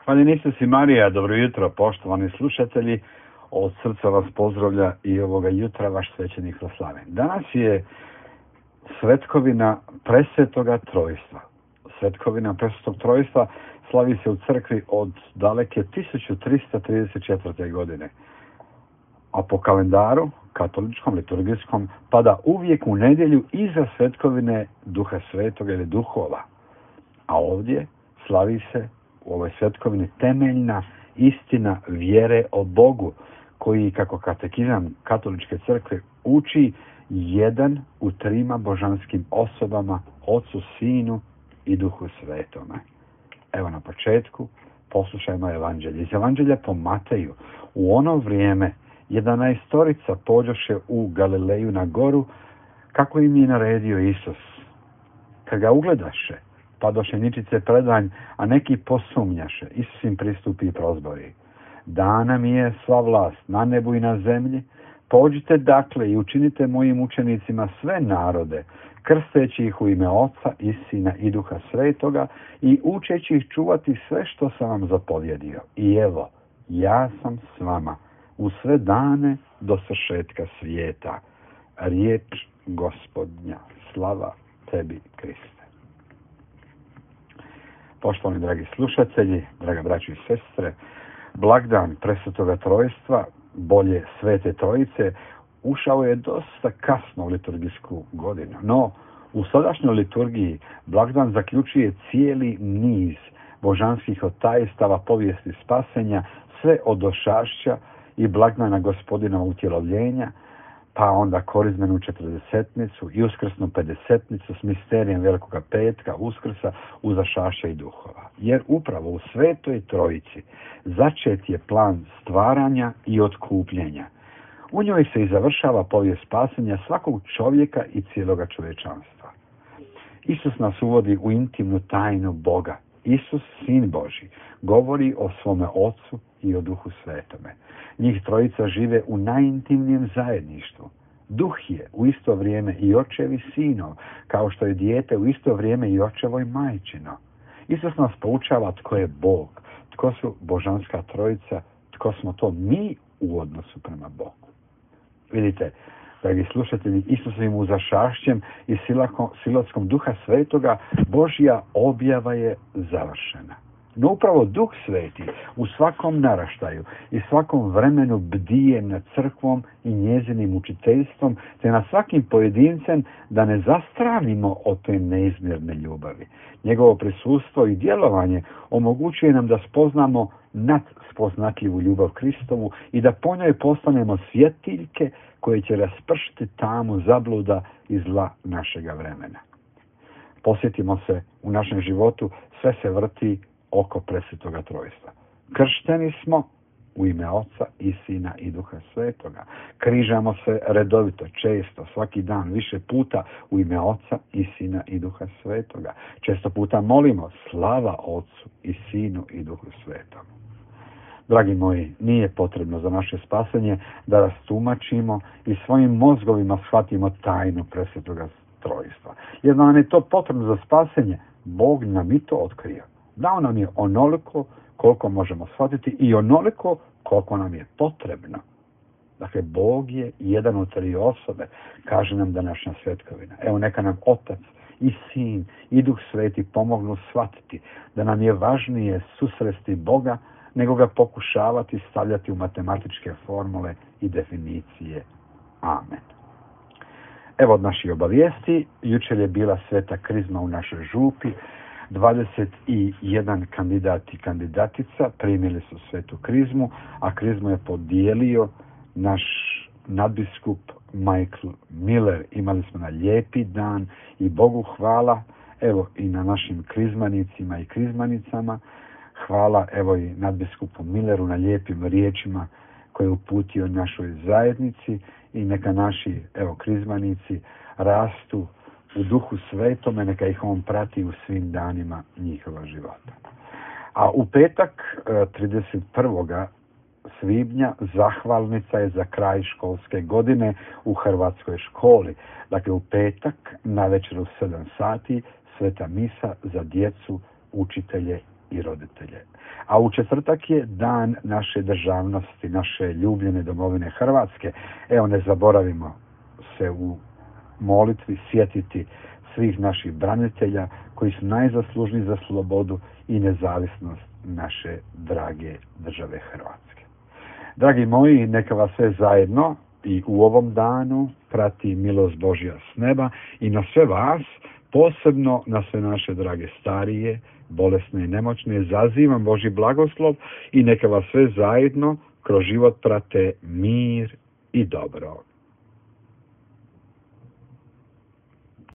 Hvaljen Isus i Marija, dobro jutro, poštovani slušatelji. Od srca vas pozdravlja i ovoga jutra vaš svećenik Slaven. Danas je svetkovina Presvetoga Trojstva. Svetkovina Presvetog Trojstva slavi se u crkvi od daleke 1334. godine. A po kalendaru, katoličkom, liturgijskom, pada uvijek u nedjelju iza svetkovine Duha Svetoga ili duhova. A ovdje slavi se u ovoj svetkovini temeljna istina vjere o Bogu, koji, kako katekizam katoličke crkve uči, jedan u trima božanskim osobama, Otcu, Sinu i Duhu Svetome. Evo na početku poslušajmo evanđelje. Iz evanđelja po Mateju. U ono vrijeme 11 pođoše u Galileju na goru, kako im je naredio Isus. Kad ga ugledaše, padoše ničice predanj, a neki posumnjaše. Isus im pristupi i prozbori: dana mi je sva vlast na nebu i na zemlji. Pođite dakle i učinite mojim učenicima sve narode, krsteći ih u ime Oca i Sina i Duha Svetoga i učeći ih čuvati sve što sam vam zapovjedio. I evo, ja sam s vama u sve dane do svršetka svijeta. Riječ Gospodnja. Slava tebi, Kriste. Poštovani dragi slušatelji, draga braćo i sestre, blagdan Presvetoga Trojstva, bolje Svete Trojice, ušao je dosta kasno u liturgijsku godinu. No, u sadašnjoj liturgiji blagdan zaključuje cijeli niz božanskih otajstava povijesti spasenja, sve od ošašća i blagdana Gospodina utjelovljenja, pa onda korizmenu četrdesetnicu i uskrsnu pedesetnicu s misterijem Velikoga petka, uskrsa, uzašašća i duhova. Jer upravo u Svetoj Trojici začet je plan stvaranja i otkupljenja. U njoj se i završava povijest spasenja svakog čovjeka i cijeloga čovječanstva. Isus nas uvodi u intimnu tajnu Boga. Isus, Sin Božji, govori o svome Otcu i o Duhu Svetome. Njih trojica žive u najintimnijem zajedništvu. Duh je u isto vrijeme i očev i sinov, kao što je dijete u isto vrijeme i očevo i majčino. Isus nas poučava tko je Bog, tko su božanska trojica, tko smo to mi u odnosu prema Bogu. Vidite, dragi slušatelji, Isusovim uzašašćem i silackom Duha Svetoga Božja objava je završena. No upravo Duh Sveti u svakom naraštaju i svakom vremenu bdije nad crkvom i njezinim učiteljstvom, te nad svakim pojedincem, da ne zastranimo od te neizmjerne ljubavi. Njegovo prisustvo i djelovanje omogućuje nam da spoznamo nadspoznatljivu ljubav Kristovu i da po njoj postanemo svjetiljke koje će raspršiti tamu zabluda i zla našega vremena. Posjetimo se, u našem životu sve se vrti oko Presvetoga Trojstva. Kršteni smo u ime Oca i Sina i Duha Svetoga. Križamo se redovito, često, svaki dan, više puta u ime Oca i Sina i Duha Svetoga. Često puta molimo: slava Otcu i Sinu i Duhu Svetom. Dragi moji, nije potrebno za naše spasenje da rastumačimo i svojim mozgovima shvatimo tajnu Presvetoga Trojstva. Jer nam je to potrebno za spasenje, Bog nam i to otkrio. Dao nam je onoliko koliko možemo shvatiti i onoliko koliko nam je potrebno. Dakle, Bog je jedan u tri osobe, kaže nam današnja svetkovina. Evo, neka nam Otac i Sin i Duh Sveti pomognu shvatiti da nam je važnije susresti Boga nego ga pokušavati stavljati u matematičke formule i definicije. Amen. Evo od naših obavijesti. Jučer je bila sveta krizma u našoj župi. 21 kandidat i kandidatica primili su svetu krizmu, a krizmu je podijelio naš nadbiskup Michael Miller. Imali smo na lijepi dan i Bogu hvala, evo i na našim krizmanicima i krizmanicama. Hvala evo i nadbiskupu Milleru na lijepim riječima koje je uputio našoj zajednici i neka naši krizmanici rastu u Duhu Svetome, neka ih on prati u svim danima njihova života. A u petak 31. svibnja zahvalnica je za kraj školske godine u hrvatskoj školi. Dakle, u petak na večer u 7 sati sveta misa za djecu, učitelje i roditelje. A u četvrtak je dan naše državnosti, naše ljubljene domovine Hrvatske. Evo, ne zaboravimo se u molitvi sjetiti svih naših branitelja koji su najzaslužniji za slobodu i nezavisnost naše drage države Hrvatske. Dragi moji, neka vas sve zajedno i u ovom danu prati milost Božja s neba i na sve vas, posebno na sve naše drage starije, bolesne i nemoćne, zazivam Božji blagoslov i neka vas sve zajedno kroz život prate mir i dobro.